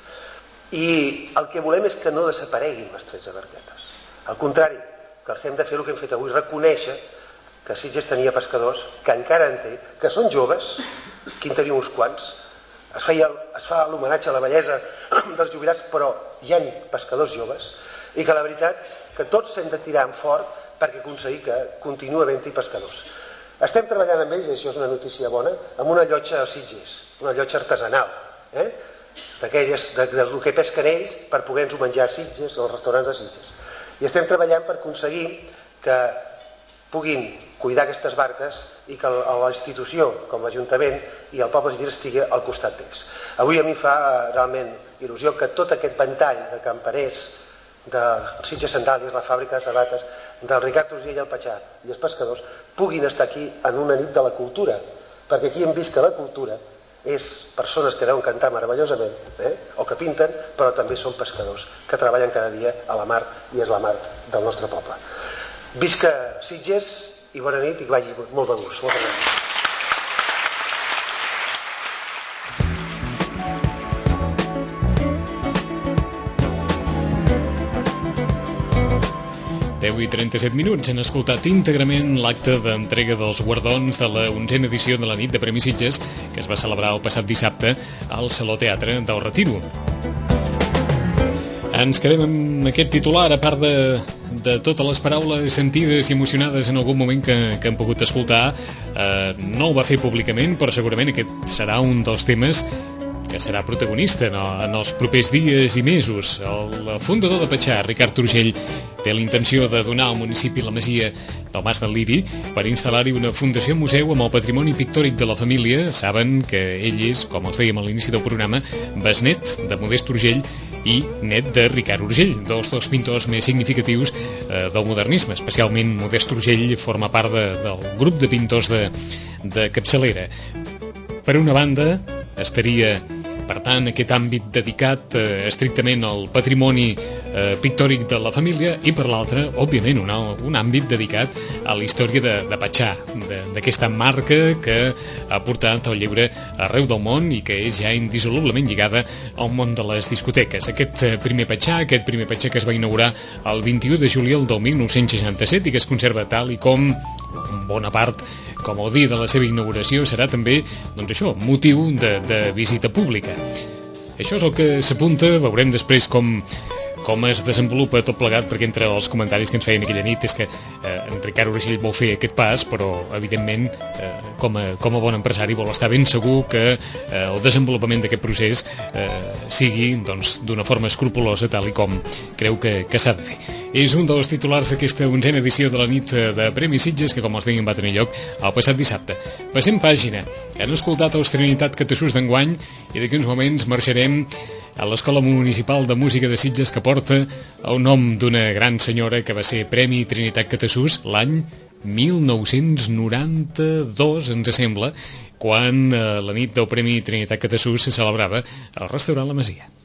I el que volem és que no desapareguin les tretze barquetes. Al contrari, que els hem de fer el que hem fet avui, reconèixer que Sitges tenia pescadors, que encara en té, que són joves, aquí en tenim uns quants, es, feia, es fa l'homenatge a la bellesa dels jubilats, però hi ha pescadors joves, i que la veritat que tots hem de tirar en fort perquè aconseguir que continuï havent-hi pescadors. Estem treballant amb ells, i això és una notícia bona, amb una llotja a Sitges, una llotja artesanal, eh? d'aquelles, de, de, del que pesquen ells per poder-nos menjar a Sitges, als restaurants de Sitges. I estem treballant per aconseguir que puguin cuidar aquestes barques i que la institució, com l'Ajuntament i el poble de Sitges, estigui al costat d'ells. Avui a mi fa realment il·lusió que tot aquest ventall de camperers, de Sitges Sandàlies, la fàbrica de sabates, del Ricard Urgell al Patxar i els pescadors puguin estar aquí en una nit de la cultura, perquè aquí hem vist que la cultura és persones que deuen cantar meravellosament, eh? o que pinten, però també són pescadors que treballen cada dia a la mar i és la mar del nostre poble. Visca Sitges i bona nit i que vagi molt de gust. Moltes gràcies. deu i trenta-set minuts han escoltat íntegrament l'acte d'entrega dels guardons de la onzena edició de la nit de Premis Sitges que es va celebrar el passat dissabte al Saló Teatre del Retiro. Ens quedem amb aquest titular, a part de, de totes les paraules sentides i emocionades en algun moment que, que hem pogut escoltar. Eh, no ho va fer públicament, però segurament aquest serà un dels temes que serà protagonista en, en els propers dies i mesos. El fundador de Patxar, Ricard Urgell, té la intenció de donar al municipi la masia del Mas del Liri per instal·lar-hi una fundació museu amb el patrimoni pictòric de la família. Saben que ell és, com els dèiem a l'inici del programa, besnet de Modest Urgell i net de Ricard Urgell, dos dels pintors més significatius eh, del modernisme. Especialment Modest Urgell forma part de, del grup de pintors de, de capçalera. Per una banda, estaria, per tant, aquest àmbit dedicat eh, estrictament al patrimoni eh, pictòric de la família i, per l'altra, òbviament, un, un àmbit dedicat a la història de, de Patxar, d'aquesta marca que ha portat el lleure arreu del món i que és ja indissolublement lligada al món de les discoteques. Aquest primer Patxar, aquest primer Patxar que es va inaugurar el vint-i-u de juliol del mil nou-cents seixanta-set i que es conserva tal i com en bona part, com el dia de la seva inauguració, serà també, doncs això, motiu de, de visita pública. Això és el que s'apunta, veurem després com, com es desenvolupa tot plegat, perquè entre els comentaris que ens feien aquella nit és que eh, en Ricard Urgell vol fer aquest pas, però evidentment eh, com, a, com a bon empresari vol estar ben segur que eh, el desenvolupament d'aquest procés eh, sigui doncs, d'una forma escrupulosa, tal i com creu que, que s'ha de fer. És un dels titulars d'aquesta onzena edició de la nit de Premis Sitges que, com els dèiem, va tenir lloc el passat dissabte. Passem pàgina. Hem escoltat els Trinitat Catasús d'enguany i d'aquí uns moments marxarem a l'Escola Municipal de Música de Sitges, que porta el nom d'una gran senyora que va ser Premi Trinitat Catasús l'any mil nou-cents noranta-dos, ens sembla, quan eh, la nit del Premi Trinitat Catasús se celebrava al restaurant La Masia.